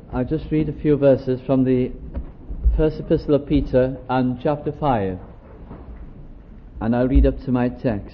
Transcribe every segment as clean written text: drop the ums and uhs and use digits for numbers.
I'll just read a few verses from the first epistle of Peter and chapter 5, and I'll read up to my text.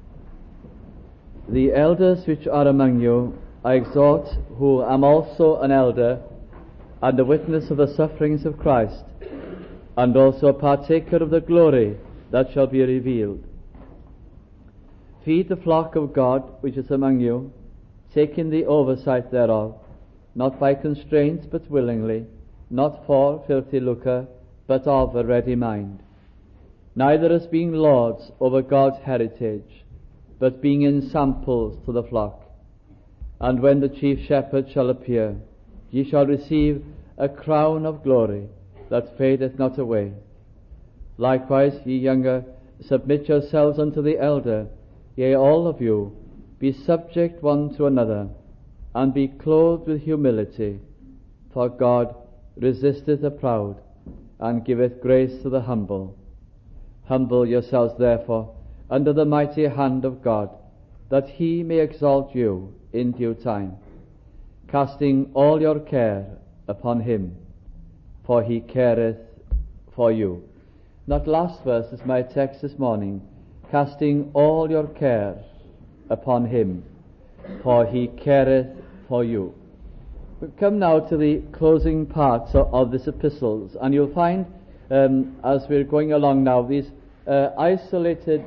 The elders which are among you I exhort, who am also an elder and a witness of the sufferings of Christ, and also a partaker of the glory that shall be revealed. Feed the flock of God which is among you, taking the oversight thereof, not by constraint but willingly, not for filthy lucre, but of a ready mind. Neither as being lords over God's heritage, but being ensamples to the flock. And when the chief shepherd shall appear, ye shall receive a crown of glory that fadeth not away. Likewise, ye younger, submit yourselves unto the elder. Yea, all of you, be subject one to another, and be clothed with humility. For God resisteth the proud, and giveth grace to the humble. Humble yourselves therefore under the mighty hand of God, that he may exalt you in due time, casting all your care upon him, for he careth for you. That last verse is my text this morning. Casting all your care upon him, for he careth for you. We come now to the closing parts of these epistles, and you'll find as we're going along now these isolated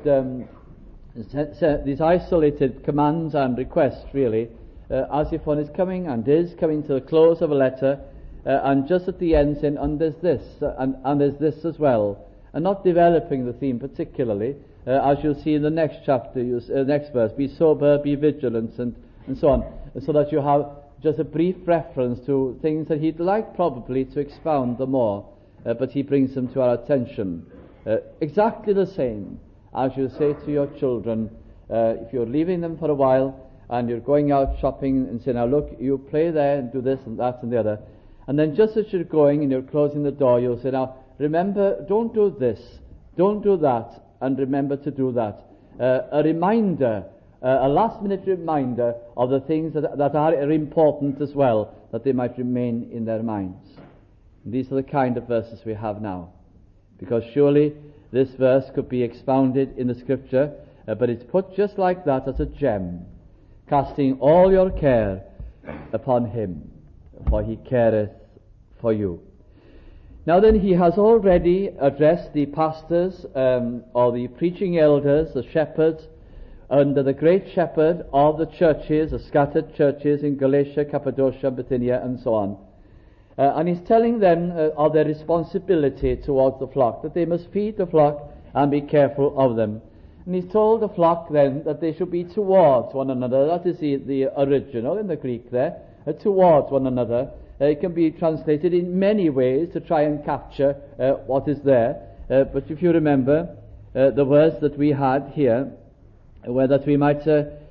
commands and requests, really, as if one is coming to the close of a letter, and just at the end saying, and there's this, and there's this as well, and not developing the theme particularly. As you'll see in the next chapter, next verse, be sober, be vigilant, and so on, so that you have just a brief reference to things that he'd like probably to expound the more, but he brings them to our attention. Exactly the same as you say to your children, if you're leaving them for a while and you're going out shopping and say, now look, you play there and do this and that and the other, and then just as you're going and you're closing the door, you'll say, now remember, don't do this, don't do that, and remember to do that. A reminder, a last-minute reminder of the things that are important as well, that they might remain in their minds. And these are the kind of verses we have now, because surely this verse could be expounded in the Scripture, but it's put just like that as a gem. Casting all your care upon him, for he careth for you. Now then, he has already addressed the pastors or the preaching elders, the shepherds, under the great shepherd of the churches, the scattered churches in Galatia, Cappadocia, Bithynia, and so on. And he's telling them of their responsibility towards the flock, that they must feed the flock and be careful of them. And he's told the flock then that they should be towards one another. That is the original in the Greek there, towards one another. It can be translated in many ways to try and capture what is there. But if you remember, the words that we had here were that we might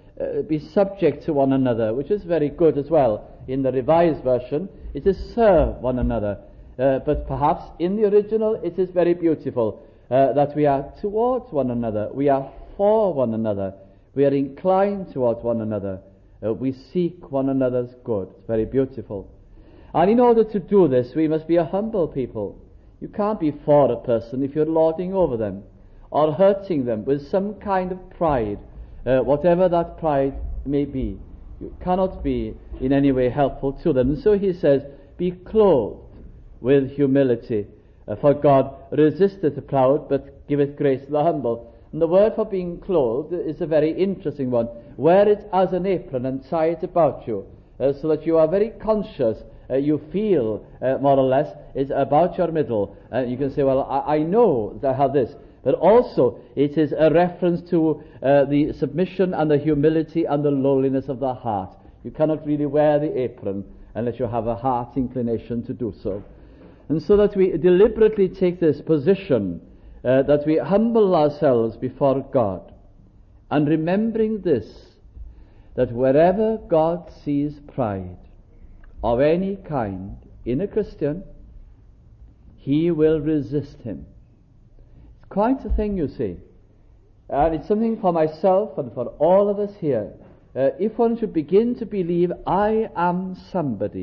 be subject to one another, which is very good as well. In the Revised Version, it is serve one another. But perhaps in the original, it is very beautiful that we are towards one another. We are for one another. We are inclined towards one another. We seek one another's good. It's very beautiful. And in order to do this, we must be a humble people. You can't be for a person if you're lording over them or hurting them with some kind of pride, whatever that pride may be. You cannot be in any way helpful to them. And so he says, be clothed with humility. For God resisteth the proud, but giveth grace to the humble. And the word for being clothed is a very interesting one. Wear it as an apron and tie it about you, so that you are very conscious. You feel, more or less, is about your middle. You can say, well, I know that I have this. But also, it is a reference to the submission and the humility and the lowliness of the heart. You cannot really wear the apron unless you have a heart inclination to do so. And so that we deliberately take this position, that we humble ourselves before God, and remembering this, that wherever God sees pride of any kind in a Christian, he will resist him. It's quite a thing, you see. And it's something for myself and for all of us here. If one should begin to believe, I am somebody,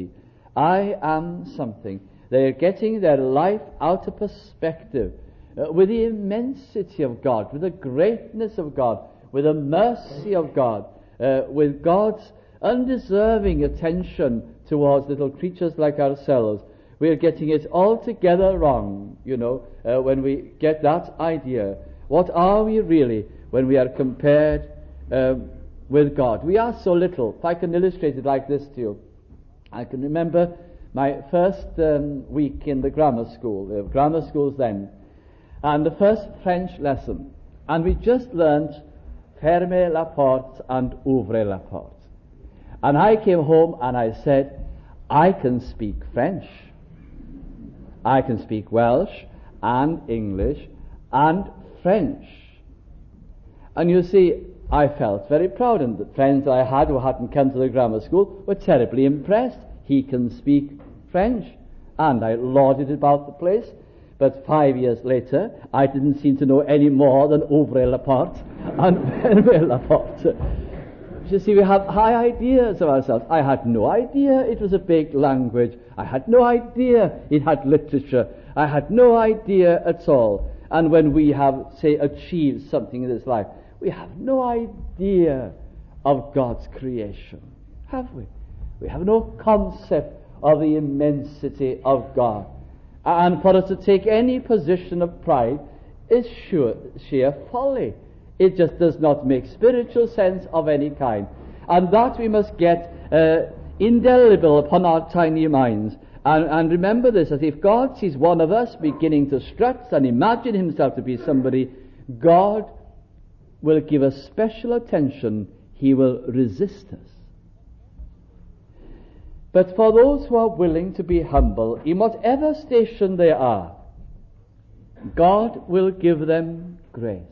I am something. They're getting their life out of perspective with the immensity of God, with the greatness of God, with the mercy of God, with God's undeserving attention towards little creatures like ourselves. We're getting it altogether wrong, when we get that idea. What are we really when we are compared with God? We are so little. If I can illustrate it like this to you. I can remember my first week in the grammar school. There were grammar schools then. And the first French lesson. And we just learnt fermer la porte and ouvre la porte. And I came home and I said, I can speak French. I can speak Welsh and English and French. And you see, I felt very proud, and the friends I had who hadn't come to the grammar school were terribly impressed. He can speak French. And I lauded about the place. But 5 years later, I didn't seem to know any more than ouvre la porte and fermer la porte. You see, we have high ideas of ourselves. I had no idea it was a big language. I had no idea it had literature. I had no idea at all. And when we have, say, achieved something in this life, we have no idea of God's creation, have we? We have no concept of the immensity of God. And for us to take any position of pride is sheer folly. It just does not make spiritual sense of any kind. And that we must get indelible upon our tiny minds. And remember this, that if God sees one of us beginning to strut and imagine himself to be somebody, God will give us special attention. He will resist us. But for those who are willing to be humble, in whatever station they are, God will give them grace.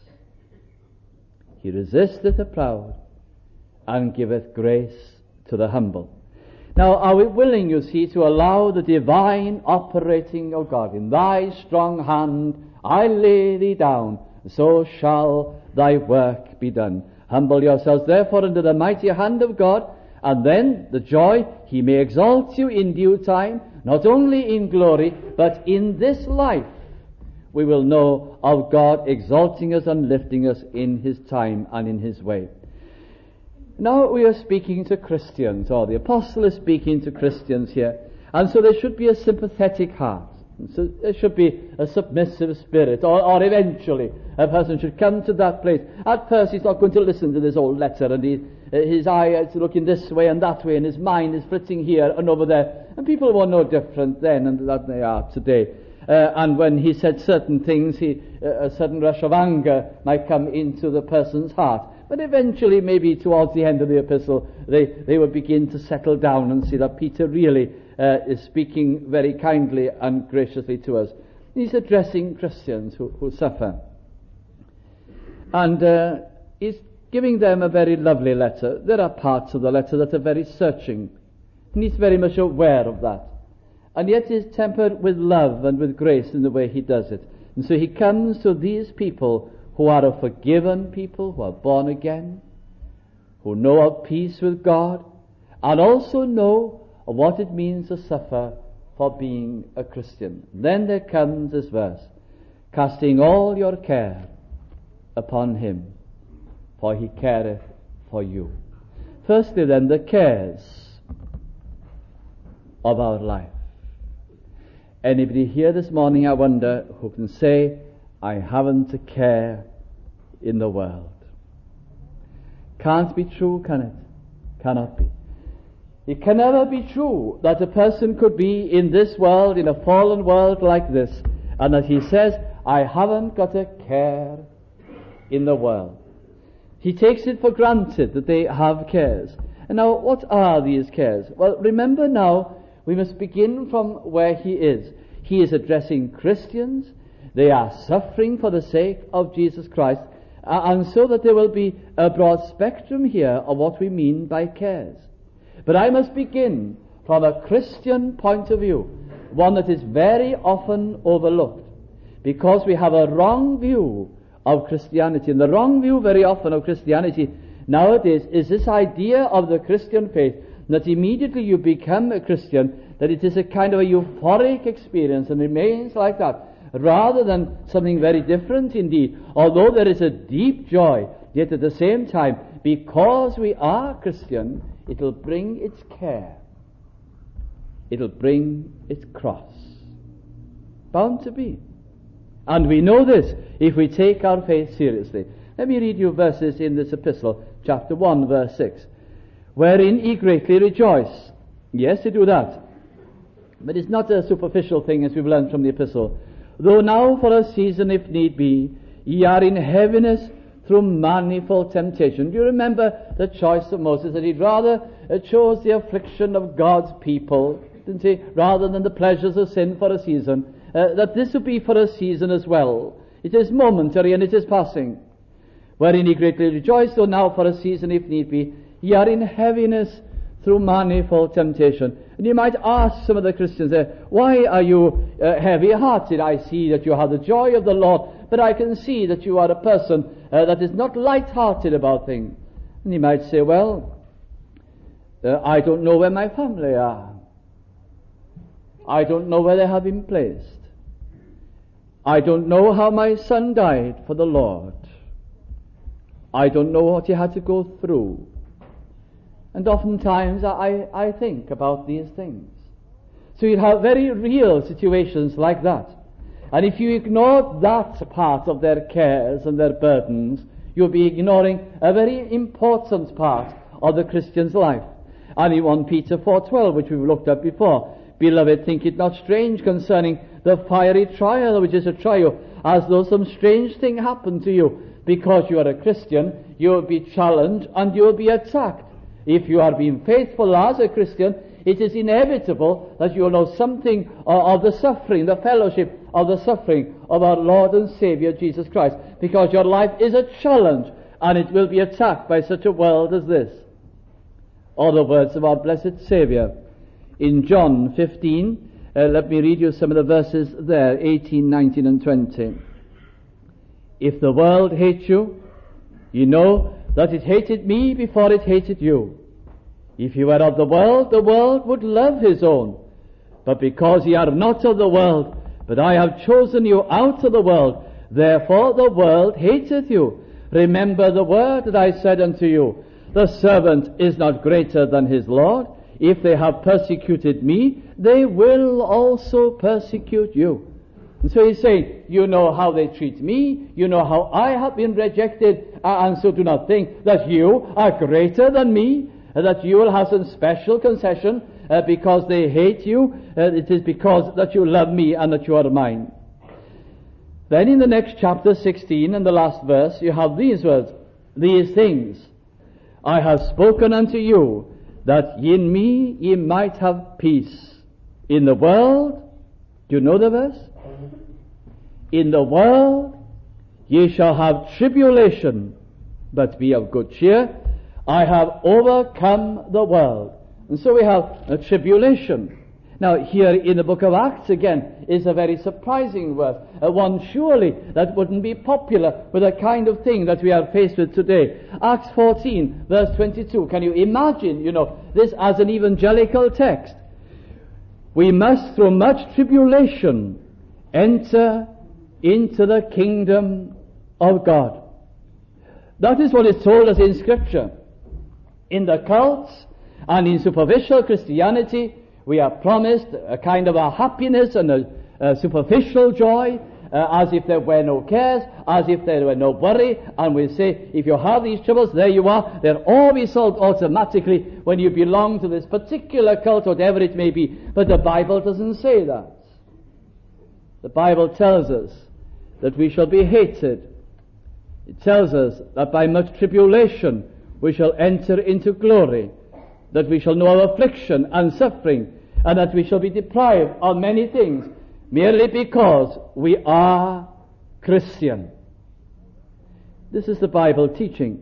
He resisteth the proud and giveth grace to the humble. Now, are we willing, you see, to allow the divine operating of God? In thy strong hand I lay thee down, so shall thy work be done. Humble yourselves therefore under the mighty hand of God, and then the joy, he may exalt you in due time, not only in glory, but in this life we will know of God exalting us and lifting us in his time and in his way. Now we are speaking to Christians, or the apostle is speaking to Christians here, and so there should be a sympathetic heart. So there should be a submissive spirit, or eventually a person should come to that place. At first he's not going to listen to this old letter, and his eye is looking this way and that way, and his mind is flitting here and over there. And people were no different then than they are today. And when he said certain things, a sudden rush of anger might come into the person's heart. But eventually, maybe towards the end of the epistle, they would begin to settle down and see that Peter really is speaking very kindly and graciously to us. He's addressing Christians who suffer. And he's giving them a very lovely letter. There are parts of the letter that are very searching, and he's very much aware of that. And yet is tempered with love and with grace in the way he does it. And so he comes to these people who are a forgiven people, who are born again, who know of peace with God, and also know of what it means to suffer for being a Christian. Then there comes this verse, casting all your care upon him, for he careth for you. Firstly then, the cares of our life. Anybody here this morning, I wonder, who can say, I haven't a care in the world? Can't be true, can it? Cannot be. It can never be true that a person could be in this world, in a fallen world like this, and that he says, I haven't got a care in the world. He takes it for granted that they have cares. And now, what are these cares? Well, remember now, we must begin from where he is. He is addressing Christians. They are suffering for the sake of Jesus Christ. And so that there will be a broad spectrum here of what we mean by cares. But I must begin from a Christian point of view, one that is very often overlooked, because we have a wrong view of Christianity. And the wrong view very often of Christianity nowadays is this idea of the Christian faith that immediately you become a Christian, that it is a kind of a euphoric experience and remains like that, rather than something very different indeed. Although there is a deep joy, yet at the same time, because we are Christian, it will bring its care. It will bring its cross. Bound to be. And we know this if we take our faith seriously. Let me read you verses in this epistle, chapter 1, verse 6. Wherein ye greatly rejoice. Yes, you do that. But it's not a superficial thing, as we've learned from the epistle. Though now for a season, if need be, ye are in heaviness through manifold temptation. Do you remember the choice of Moses, that he'd rather chose the affliction of God's people, didn't he, rather than the pleasures of sin for a season, that this would be for a season as well. It is momentary and it is passing. Wherein ye greatly rejoice, though now for a season, if need be, ye are in heaviness through manifold temptation. And you might ask some of the Christians there, why are you heavy-hearted? I see that you have the joy of the Lord, but I can see that you are a person that is not light-hearted about things. And you might say, well, I don't know where my family are. I don't know where they have been placed. I don't know how my son died for the Lord. I don't know what he had to go through. And oftentimes I think about these things. So you have very real situations like that. And if you ignore that part of their cares and their burdens, you'll be ignoring a very important part of the Christian's life. And in 1 Peter 4:12, which we've looked at before, beloved, think it not strange concerning the fiery trial which is to try you, as though some strange thing happened to you. Because you are a Christian, you will be challenged and you will be attacked. If you are being faithful as a Christian, it is inevitable that you will know something of the suffering, the fellowship of the suffering of our Lord and Savior Jesus Christ, because your life is a challenge and it will be attacked by such a world as this. Or the words of our blessed Savior in John 15, let me read you some of the verses there, 18, 19 and 20. If the world hates you, you know that it hated me before it hated you. If you were of the world would love his own. But because ye are not of the world, but I have chosen you out of the world, therefore the world hateth you. Remember the word that I said unto you, the servant is not greater than his Lord. If they have persecuted me, they will also persecute you. And so he's saying, you know how they treat me, you know how I have been rejected, and so do not think that you are greater than me, that you will have some special concession because they hate you. It is because that you love me and that you are mine. Then in the next chapter 16 and the last verse, you have these words, these things I have spoken unto you, that in me ye might have peace. In the world, do you know the verse? In the world ye shall have tribulation, but be of good cheer. I have overcome the world. And so we have a tribulation. Now here in the book of Acts again is a very surprising verse, one surely that wouldn't be popular with the kind of thing that we are faced with today. Acts 14 verse 22. Can you imagine, this as an evangelical text? We must through much tribulation enter into the kingdom of God. That is what is told us in Scripture. In the cults and in superficial Christianity, we are promised a kind of a happiness and a superficial joy, as if there were no cares, as if there were no worry, and we say, if you have these troubles, there you are, they're all resolved automatically when you belong to this particular cult, whatever it may be. But the Bible doesn't say that. The Bible tells us that we shall be hated. It tells us that by much tribulation we shall enter into glory, that we shall know of affliction and suffering, and that we shall be deprived of many things merely because we are Christian. This is the Bible teaching.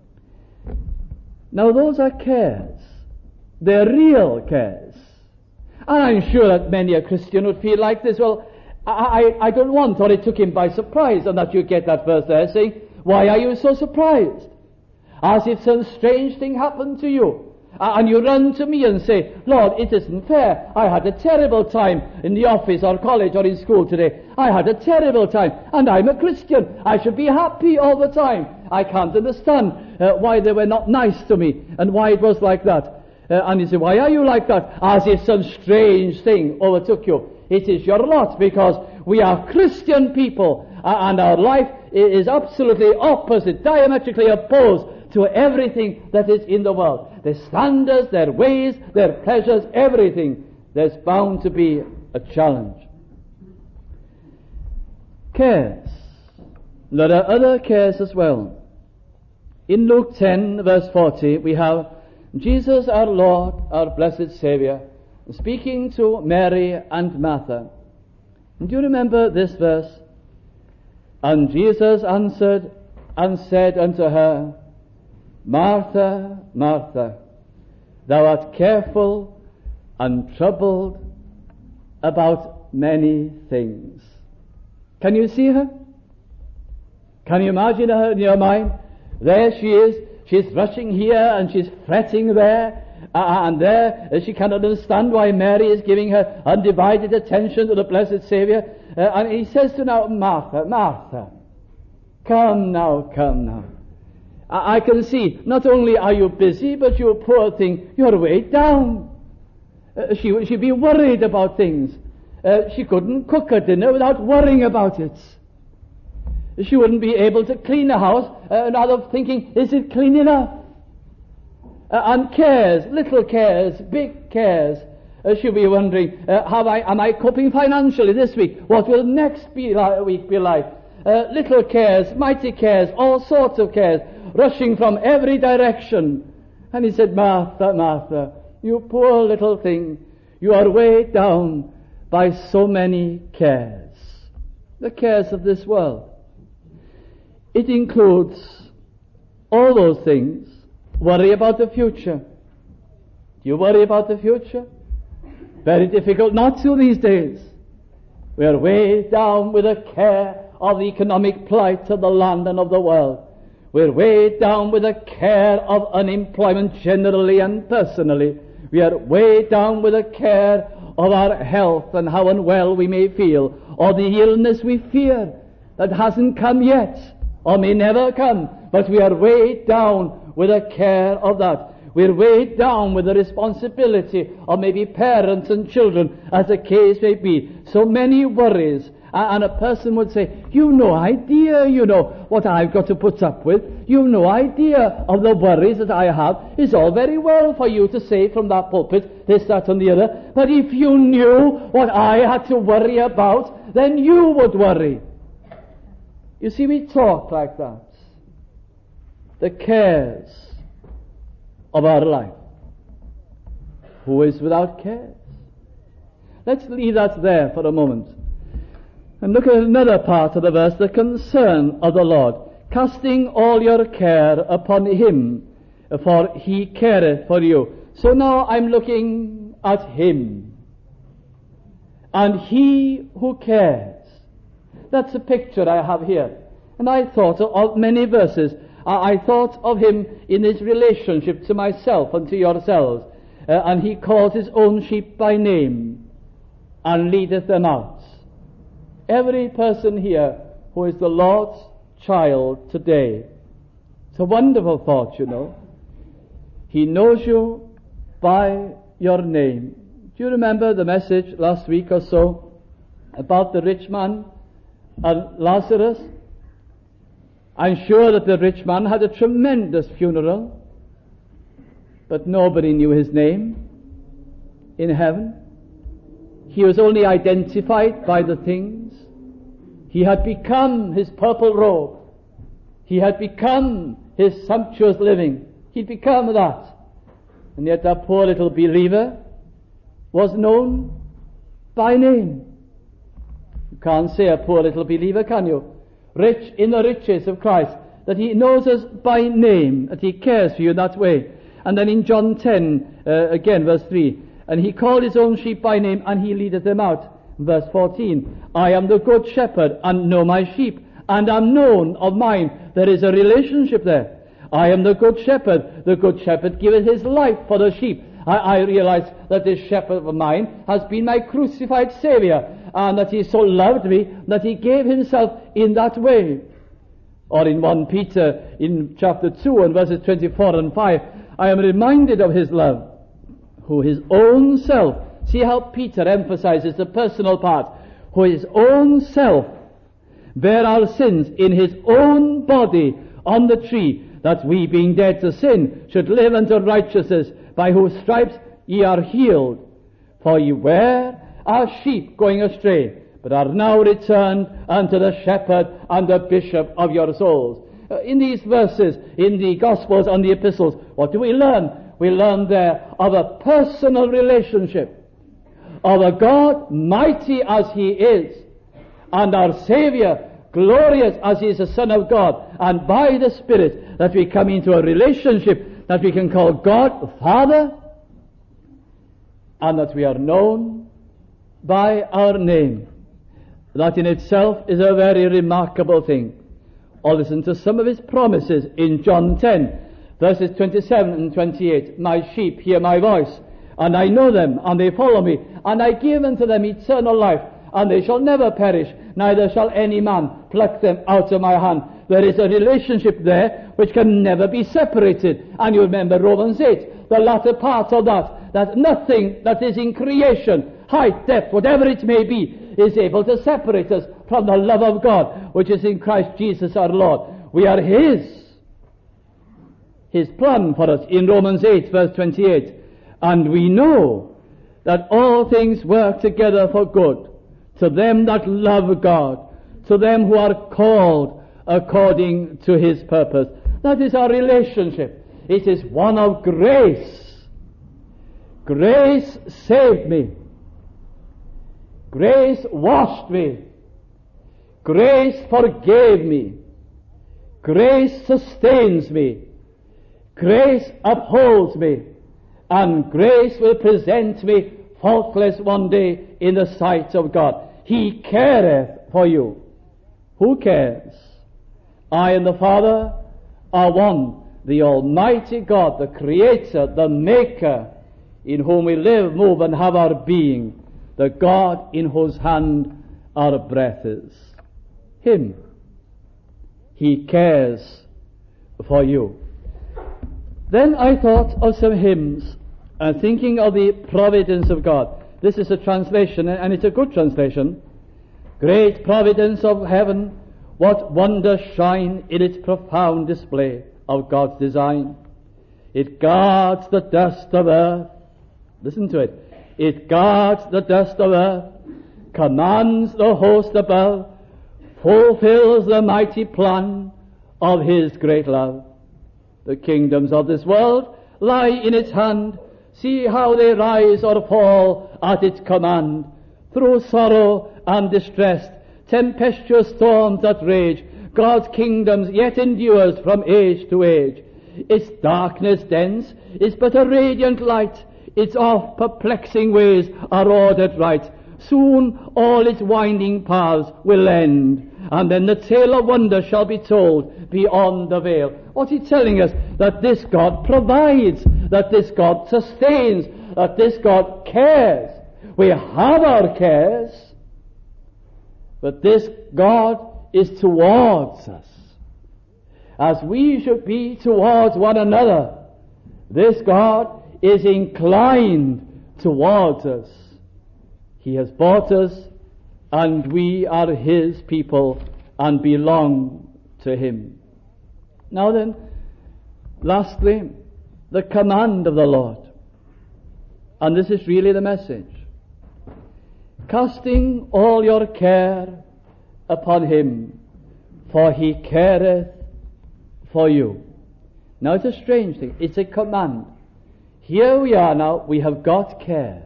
Now those are cares. They're real cares. And I'm sure that many a Christian would feel like this. Well, I don't want, or it took him by surprise, and that you get that verse there saying, why are you so surprised? As if some strange thing happened to you. And you run to me and say, Lord, it isn't fair. I had a terrible time in the office or college or in school today. I had a terrible time. And I'm a Christian. I should be happy all the time. I can't understand why they were not nice to me and why it was like that. And you say, why are you like that? As if some strange thing overtook you. It is your lot, because we are Christian people, and our life is absolutely opposite, diametrically opposed to everything that is in the world. Their standards, their ways, their pleasures, everything. There's bound to be a challenge. Cares. There are other cares as well. In Luke 10, verse 40, we have Jesus our Lord, our blessed Saviour, speaking to Mary and Martha. Do you remember this verse? And Jesus answered and said unto her, Martha, Martha, thou art careful and troubled about many things. Can you see her? Can you imagine her in your mind? There she is. She's rushing here and she's fretting there. And there she cannot understand why Mary is giving her undivided attention to the blessed Saviour. And he says to her, Martha, Martha, come now, come now. I can see, not only are you busy, but you poor thing, you're weighed down. She'd be worried about things. She couldn't cook her dinner without worrying about it. She wouldn't be able to clean the house without thinking, is it clean enough? And cares, little cares, big cares. She'll be wondering, am I coping financially this week? What will next week be like? Little cares, mighty cares, all sorts of cares, rushing from every direction. And he said, Martha, Martha, you poor little thing, you are weighed down by so many cares. The cares of this world. It includes all those things. Worry about the future. Do you worry about the future? Very difficult not to these days. We are weighed down with the care of the economic plight of the land and of the world. We're weighed down with the care of unemployment generally and personally. We are weighed down with the care of our health and how unwell we may feel, or the illness we fear that hasn't come yet, or may never come, but we are weighed down with the care of that. We're weighed down with the responsibility of maybe parents and children, as the case may be. So many worries. And a person would say, you no idea, what I've got to put up with. You no idea of the worries that I have. It's all very well for you to say from that pulpit, this, that, and the other. But if you knew what I had to worry about, then you would worry. You see, we talk like that. The cares of our life. Who is without cares? Let's leave that there for a moment. And look at another part of the verse, the concern of the Lord. Casting all your care upon Him, for He careth for you. So now I'm looking at Him. And He who cares. That's a picture I have here. And I thought of many verses. I thought of Him in His relationship to myself and to yourselves. And He calls His own sheep by name and leadeth them out. Every person here who is the Lord's child today. It's a wonderful thought, He knows you by your name. Do you remember the message last week or so about the rich man and Lazarus? I'm sure that the rich man had a tremendous funeral, but nobody knew his name in heaven. He was only identified by the things. He had become his purple robe. He had become his sumptuous living. He'd become that. And yet that poor little believer was known by name. You can't say a poor little believer, can you? Rich in the riches of Christ, that He knows us by name, that He cares for you that way. And then in John 10, again, verse 3, and He called His own sheep by name, and He leadeth them out. Verse 14, I am the good shepherd, and know my sheep, and am known of mine. There is a relationship there. I am the good shepherd. The good shepherd giveth his life for the sheep. I realize that this shepherd of mine has been my crucified Saviour, and that he so loved me that he gave himself in that way. Or in 1 Peter, in chapter 2 and verses 24 and 5, I am reminded of his love, who his own self, see how Peter emphasizes the personal part, who his own self bare our sins in his own body on the tree, that we, being dead to sin, should live unto righteousness, by whose stripes ye are healed. For ye were as sheep going astray, but are now returned unto the shepherd and the bishop of your souls. In these verses, in the Gospels and the Epistles, what do we learn? We learn there of a personal relationship, of a God mighty as he is, and our Saviour glorious as he is the Son of God, and by the Spirit that we come into a relationship that we can call God Father, and that we are known by our name. That in itself is a very remarkable thing. Or listen to some of his promises in John 10, verses 27 and 28. My sheep hear my voice, and I know them, and they follow me, and I give unto them eternal life, and they shall never perish, neither shall any man pluck them out of my hand. There is a relationship there which can never be separated. And you remember Romans 8, the latter part of that nothing that is in creation, height, depth, whatever it may be, is able to separate us from the love of God, which is in Christ Jesus our Lord. We are His plan for us in Romans 8, verse 28. And we know that all things work together for good, to them that love God, to them who are called according to his purpose. That is our relationship. It is one of grace. Grace saved me. Grace washed me. Grace forgave me. Grace sustains me. Grace upholds me. And grace will present me faultless one day in the sight of God. He careth for you. Who cares? I and the Father are one. The Almighty God, the Creator, the Maker, in whom we live, move, and have our being. The God in whose hand our breath is. Him. He cares for you. Then I thought of some hymns, and thinking of the providence of God. This is a translation, and it's a good translation. Great providence of heaven, what wonders shine in its profound display of God's design. It guards the dust of earth. Listen to it. It guards the dust of earth, commands the host above, fulfills the mighty plan of his great love. The kingdoms of this world lie in its hand. See how they rise or fall at its command. Through sorrow and distress, tempestuous storms that rage, God's kingdoms yet endures from age to age. Its darkness dense is but a radiant light. Its oft perplexing ways are ordered right. Soon all its winding paths will end, and then the tale of wonder shall be told beyond the veil. What's he telling us? That this God provides, that this God sustains, that this God cares. We have our cares, but this God is towards us, as we should be towards one another. This God is inclined towards us. He has bought us, and we are his people and belong to him. Now then, lastly, the command of the Lord. And this is really the message. Casting all your care upon him, for he careth for you. Now it's a strange thing. It's a command. Here we are now, we have got cares.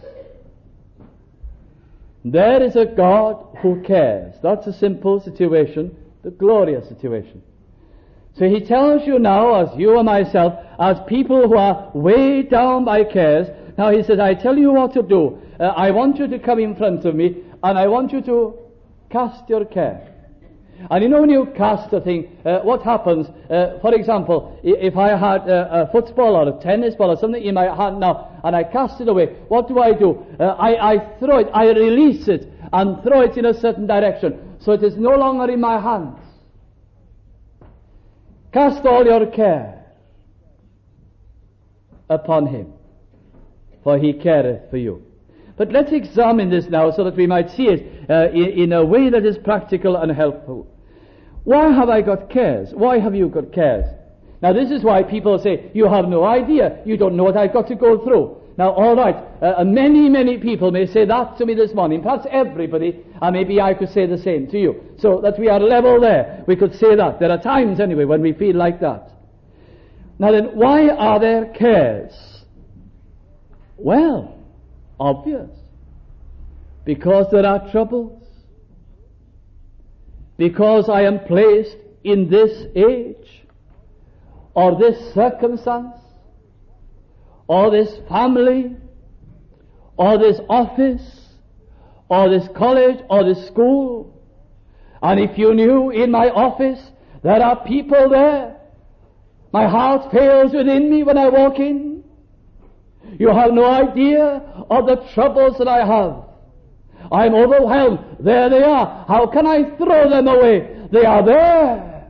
There is a God who cares. That's a simple situation, the glorious situation. So he tells you now, as you and myself, as people who are weighed down by cares, now he says, I tell you what to do. I want you to come in front of me, and I want you to cast your care. And you know, when you cast a thing, what happens, for example, if I had a football or a tennis ball or something in my hand now, and I cast it away, what do? I throw it, I release it, and throw it in a certain direction, so it is no longer in my hands. Cast all your care upon him, for he careth for you. But let's examine this now so that we might see it in a way that is practical and helpful. Why have I got cares? Why have you got cares? Now this is why people say, you have no idea, you don't know what I've got to go through. Now all right, many people may say that to me this morning, perhaps everybody, and maybe I could say the same to you, so that we are level there. We could say that. There are times anyway when we feel like that. Now then, why are there cares? Well, obvious. Because there are troubles. Because I am placed in this age, or this circumstance, or this family, or this office, or this college, or this school. And if you knew in my office there are people there, my heart fails within me when I walk in. You have no idea of the troubles that I have. I'm overwhelmed. There they are. How can I throw them away? They are there.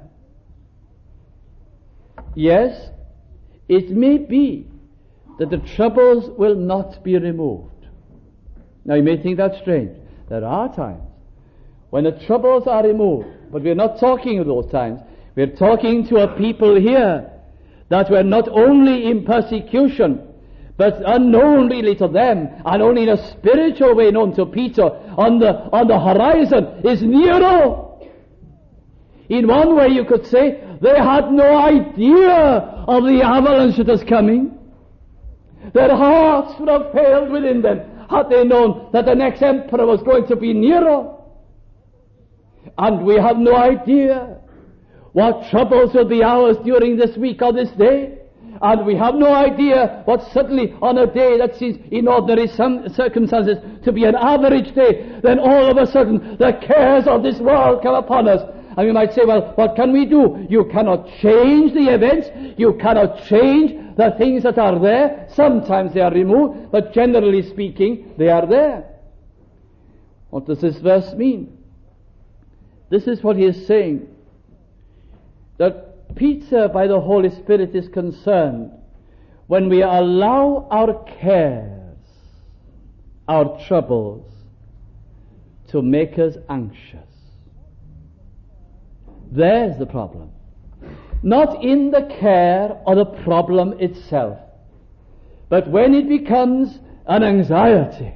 Yes, it may be that the troubles will not be removed. Now you may think that's strange. There are times when the troubles are removed, but we're not talking of those times. We're talking to a people here that were not only in persecution, but unknown really to them, and only in a spiritual way known to Peter. On the horizon is Nero. In one way you could say, they had no idea of the avalanche that is coming. Their hearts would have failed within them had they known that the next emperor was going to be Nero. And we have no idea what troubles will be ours during this week or this day. And we have no idea what suddenly on a day that seems in ordinary circumstances to be an average day, then all of a sudden the cares of this world come upon us. And we might say, well, what can we do? You cannot change the events. You cannot change the things that are there. Sometimes they are removed, but generally speaking, they are there. What does this verse mean? This is what he is saying. That Peter, by the Holy Spirit, is concerned when we allow our cares, our troubles, to make us anxious. There's the problem. Not in the care or the problem itself, but when it becomes an anxiety,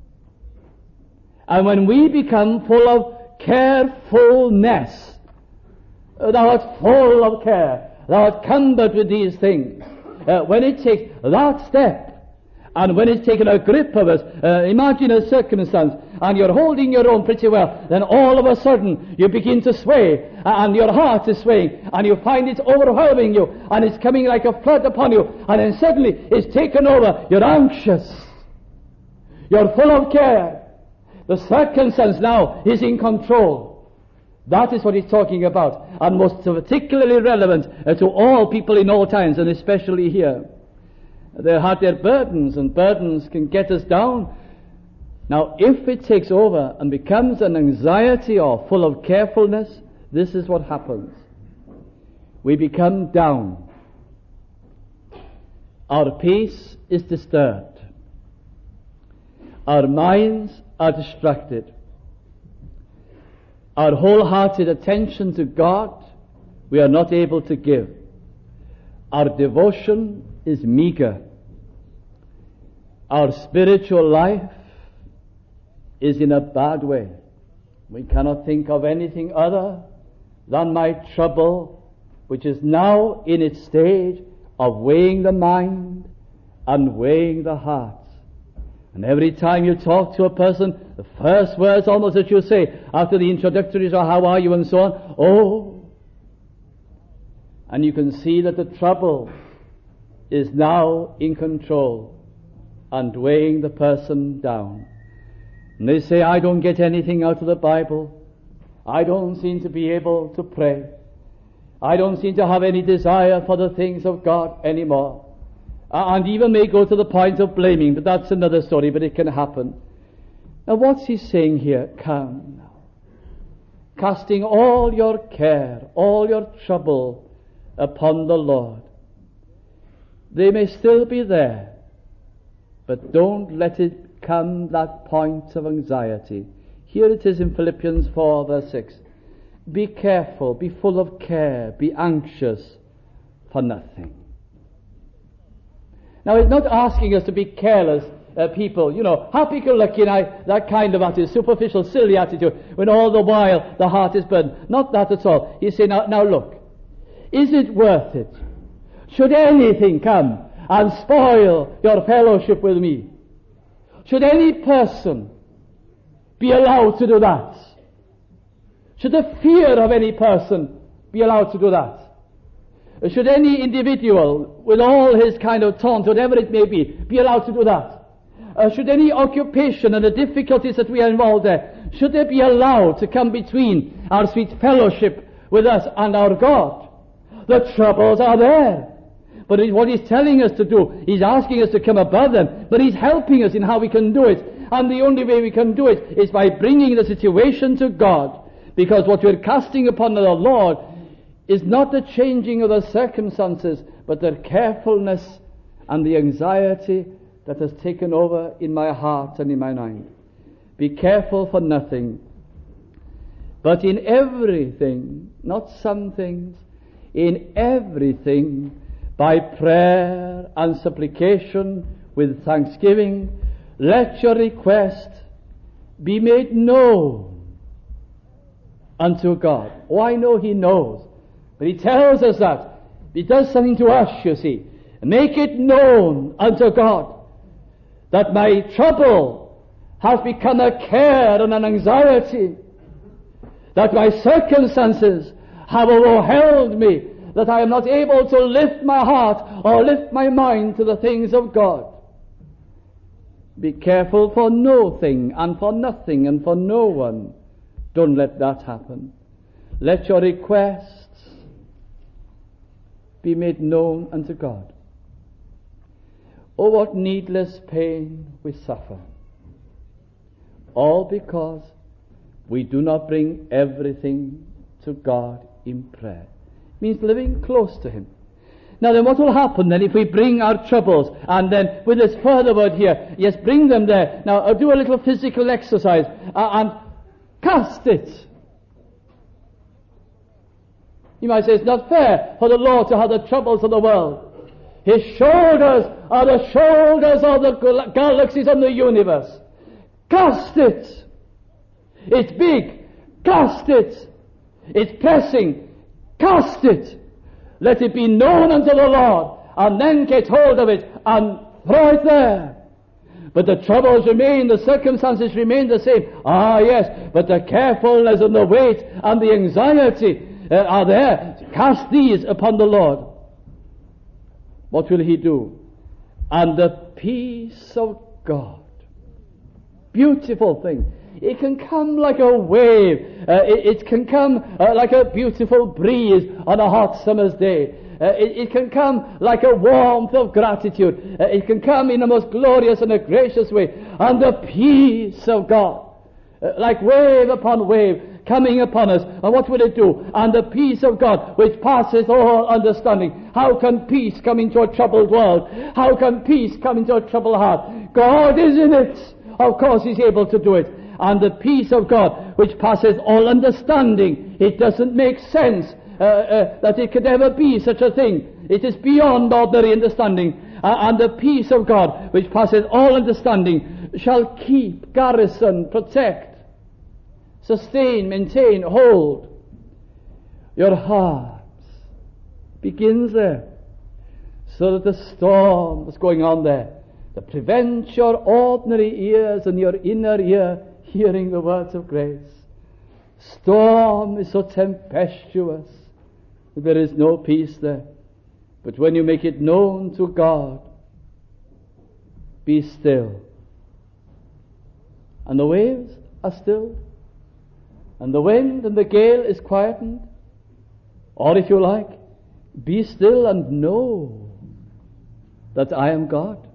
and when we become full of carefulness. Thou art full of care. Thou art cumbered with these things. When it takes that step, and when it's taken a grip of us, imagine a circumstance, and you're holding your own pretty well, then all of a sudden you begin to sway, and your heart is swaying, and you find it's overwhelming you, and it's coming like a flood upon you, and then suddenly it's taken over. You're anxious. You're full of care. The circumstance now is in control. That is what he's talking about, and most particularly relevant to all people in all times, and especially here. They had their burdens, and burdens can get us down. Now, if it takes over and becomes an anxiety or full of carefulness, this is what happens. We become down. Our peace is disturbed. Our minds are distracted. Our wholehearted attention to God we are not able to give. Our devotion is meager. Our spiritual life is in a bad way. We cannot think of anything other than my trouble, which is now in its stage of weighing the mind and weighing the heart. And every time you talk to a person, the first words almost that you say after the introductories are how are you and so on, oh. And you can see that the trouble is now in control and weighing the person down. And they say, I don't get anything out of the Bible. I don't seem to be able to pray. I don't seem to have any desire for the things of God anymore. And even may go to the point of blaming, but that's another story, but it can happen. Now what's he saying here? Come now. Casting all your care, all your trouble upon the Lord. They may still be there, but don't let it come that point of anxiety. Here it is in Philippians 4 verse 6. Be careful, be full of care, be anxious for nothing. Now it's not asking us to be careless people, happy-go-lucky, that kind of attitude, superficial, silly attitude, when all the while the heart is burdened. Not that at all. He's saying, now look, is it worth it? Should anything come and spoil your fellowship with me? Should any person be allowed to do that? Should the fear of any person be allowed to do that? Should any individual, with all his kind of taunt, whatever it may be allowed to do that? Should any occupation and the difficulties that we are involved there, should they be allowed to come between our sweet fellowship with us and our God? The troubles are there. But what he's telling us to do, he's asking us to come above them, but he's helping us in how we can do it. And the only way we can do it is by bringing the situation to God. Because what we're casting upon the Lord is not the changing of the circumstances, but the carefulness and the anxiety that has taken over in my heart and in my mind. Be careful for nothing, but in everything, not some things, in everything, by prayer and supplication with thanksgiving, let your request be made known unto God. Oh, I know he knows, but he tells us that. He does something to us, you see. Make it known unto God that my trouble has become a care and an anxiety, that my circumstances have overwhelmed me, that I am not able to lift my heart or lift my mind to the things of God. Be careful for no thing and for nothing and for no one. Don't let that happen. Let your requests be made known unto God. Oh, what needless pain we suffer. All because we do not bring everything to God in prayer. It means living close to him. Now then, what will happen then if we bring our troubles, and then with this further word here, yes, bring them there. Now do a little physical exercise and cast it. You might say it's not fair for the Lord to have the troubles of the world. His shoulders are the shoulders of the galaxies and the universe. Cast it. It's big. Cast it. It's pressing. Cast it. Let it be known unto the Lord, and then get hold of it and throw it there. But the troubles remain, the circumstances remain the same. Ah, yes, but the carefulness and the weight and the anxiety are there. Cast these upon the Lord. What will he do? And the peace of God. Beautiful thing. It can come like a wave. It can come like a beautiful breeze on a hot summer's day. It can come like a warmth of gratitude. It can come in a most glorious and a gracious way. And the peace of God, like wave upon wave, coming upon us. And what will it do? And the peace of God, which passes all understanding. How can peace come into a troubled world? How can peace come into a troubled heart? God is in it. Of course he's able to do it. And the peace of God, which passes all understanding. It doesn't make sense that it could ever be such a thing. It is beyond ordinary understanding. And the peace of God, which passes all understanding, shall keep, garrison, protect, sustain, maintain, hold your hearts. Begins there. So that the storm that's going on there, that prevents your ordinary ears and your inner ear hearing the words of grace. Storm is so tempestuous that there is no peace there. But when you make it known to God, be still. And the waves are still. and the wind and the gale is quietened, or if you like, be still and know that I am God.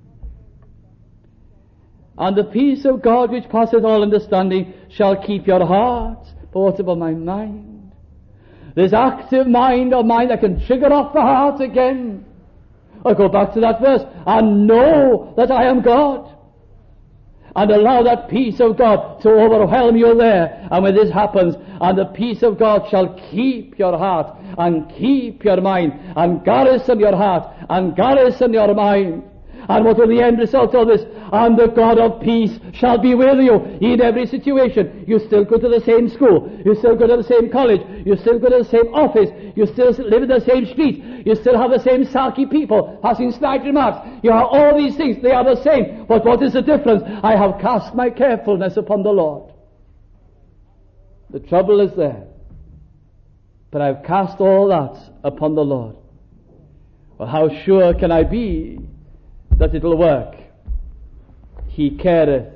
And the peace of God which passeth all understanding shall keep your hearts. But what about my mind? This active mind of mine that can trigger off the heart again. I go back to that verse, and know that I am God. And allow that peace of God to overwhelm you there. And when this happens, and the peace of God shall keep your heart, and keep your mind, and garrison your heart, and garrison your mind. And what will the end result of this? And the God of peace shall be with you in every situation. You still go to the same school. You still go to the same college. You still go to the same office. You still live in the same street. You still have the same sulky people passing snide remarks. You have all these things. They are the same. But what is the difference? I have cast my carefulness upon the Lord. The trouble is there. But I've cast all that upon the Lord. Well, how sure can I be that it will work? He careth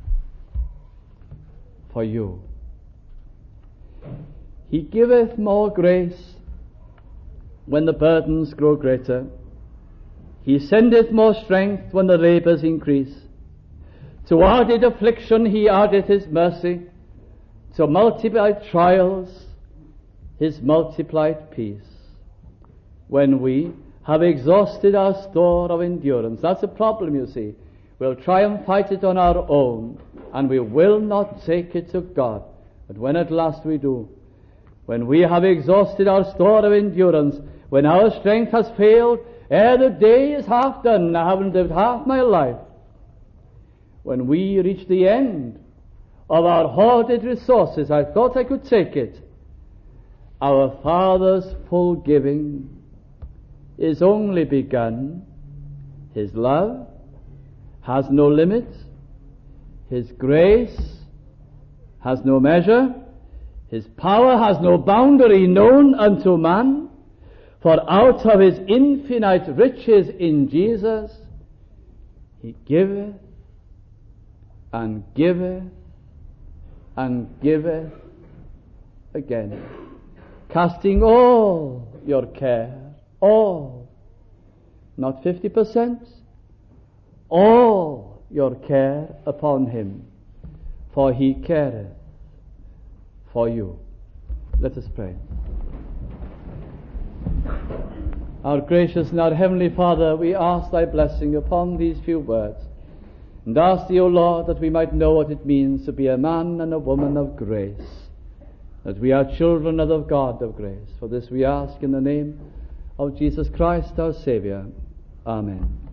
for you. He giveth more grace when the burdens grow greater. He sendeth more strength when the labours increase. To added affliction he addeth his mercy. To multiplied trials his multiplied peace. When we have exhausted our store of endurance. That's a problem, you see. We'll try and fight it on our own, and we will not take it to God. But when at last we do, when we have exhausted our store of endurance, when our strength has failed, ere the day is half done, I haven't lived half my life, when we reach the end of our hoarded resources, I thought I could take it. Our Father's full giving is only begun. His love has no limit. His grace has no measure. His power has no boundary known unto man. For out of his infinite riches in Jesus, he giveth and giveth and giveth again, casting all your care, all, not 50%, all your care upon him, for he careth for you. Let us pray. Our gracious and our heavenly Father, we ask thy blessing upon these few words, and ask thee, O Lord, that we might know what it means to be a man and a woman of grace, that we are children of the God of grace. For this we ask in the name of Jesus Christ our Saviour. Amen.